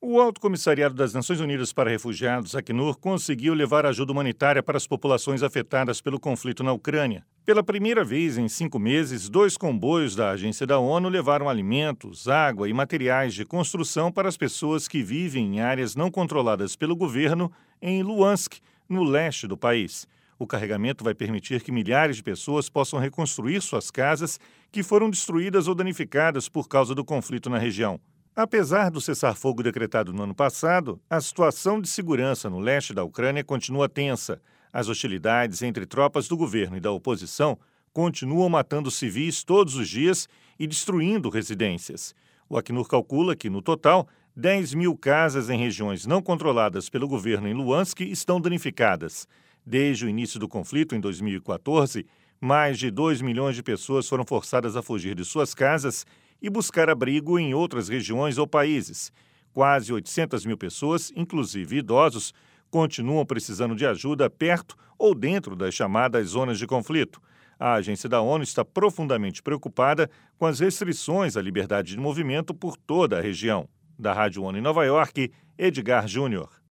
O Alto Comissariado das Nações Unidas para Refugiados, Acnur, conseguiu levar ajuda humanitária para as populações afetadas pelo conflito na Ucrânia. Pela primeira vez em 5 meses, 2 comboios da agência da ONU levaram alimentos, água e materiais de construção para as pessoas que vivem em áreas não controladas pelo governo em Luhansk, no leste do país. O carregamento vai permitir que milhares de pessoas possam reconstruir suas casas que foram destruídas ou danificadas por causa do conflito na região. Apesar do cessar-fogo decretado no ano passado, a situação de segurança no leste da Ucrânia continua tensa. As hostilidades entre tropas do governo e da oposição continuam matando civis todos os dias e destruindo residências. O Acnur calcula que, no total, 10 mil casas em regiões não controladas pelo governo em Luhansk estão danificadas. Desde o início do conflito, em 2014, mais de 2 milhões de pessoas foram forçadas a fugir de suas casas e buscar abrigo em outras regiões ou países. Quase 800 mil pessoas, inclusive idosos, continuam precisando de ajuda perto ou dentro das chamadas zonas de conflito. A agência da ONU está profundamente preocupada com as restrições à liberdade de movimento por toda a região. Da Rádio ONU em Nova York, Edgar Júnior.